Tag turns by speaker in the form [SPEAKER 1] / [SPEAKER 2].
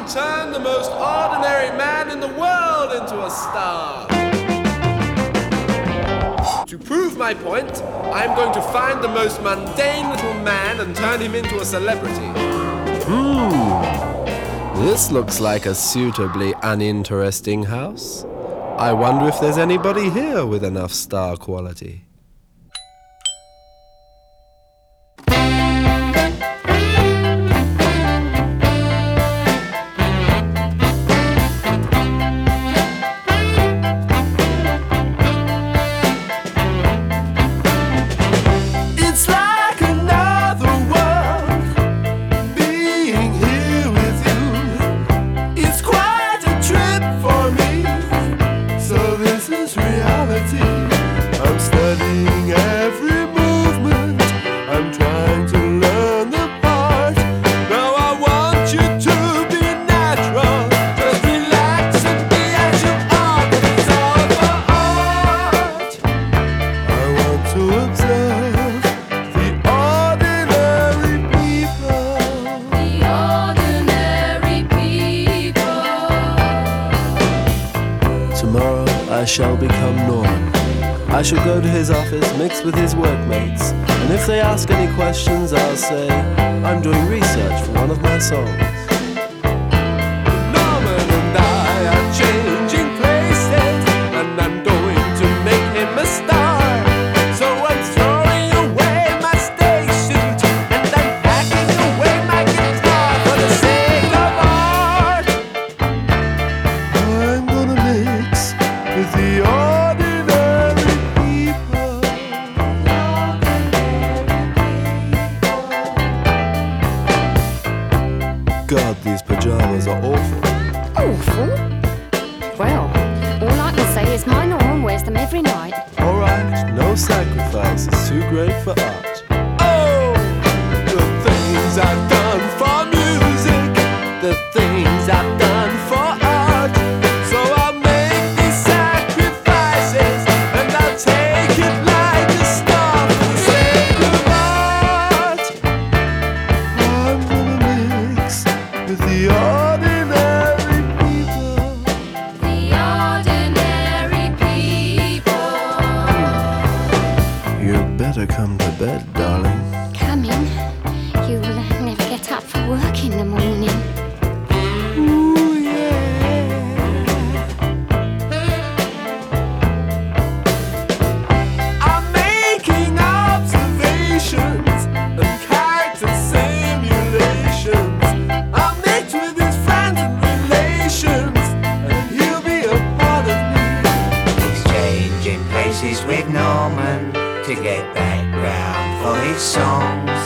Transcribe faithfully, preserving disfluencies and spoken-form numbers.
[SPEAKER 1] can turn the most ordinary man in the world into a star. To prove my point, I'm going to find the most mundane little man and turn him into a celebrity.
[SPEAKER 2] Hmm. This looks like a suitably uninteresting house. I wonder if there's anybody here with enough star quality. Tomorrow I shall become Norman. I shall go to his office, mix with his workmates, and if they ask any questions, I'll say, I'm doing research for one of my songs. Norman and I are changing places, and I'm going to make him a star. So I'm throwing away my stage suit, and I'm packing away my guitar for the sake of art. I'm gonna mix with the ordinary people. God, these pajamas are awful.
[SPEAKER 3] Awful? Well, all I can say is my Norman wears them every night.
[SPEAKER 2] Alright, no sacrifice is too great for art. Oh! The things I've done for music, the things I've done for art. So I'll make these sacrifices, and I'll take it like a star for the sake of art. I'm gonna mix with the ordinary people.
[SPEAKER 3] The ordinary people.
[SPEAKER 2] You'd better come to bed, darling.
[SPEAKER 3] Come in. You'll uh, never get up for work in the morning.
[SPEAKER 2] Ooh, yeah. I'm making observations and character simulations. I'll mix with his friends and relations, and he'll be a part of me.
[SPEAKER 4] Exchanging places with Norman to get background for his songs.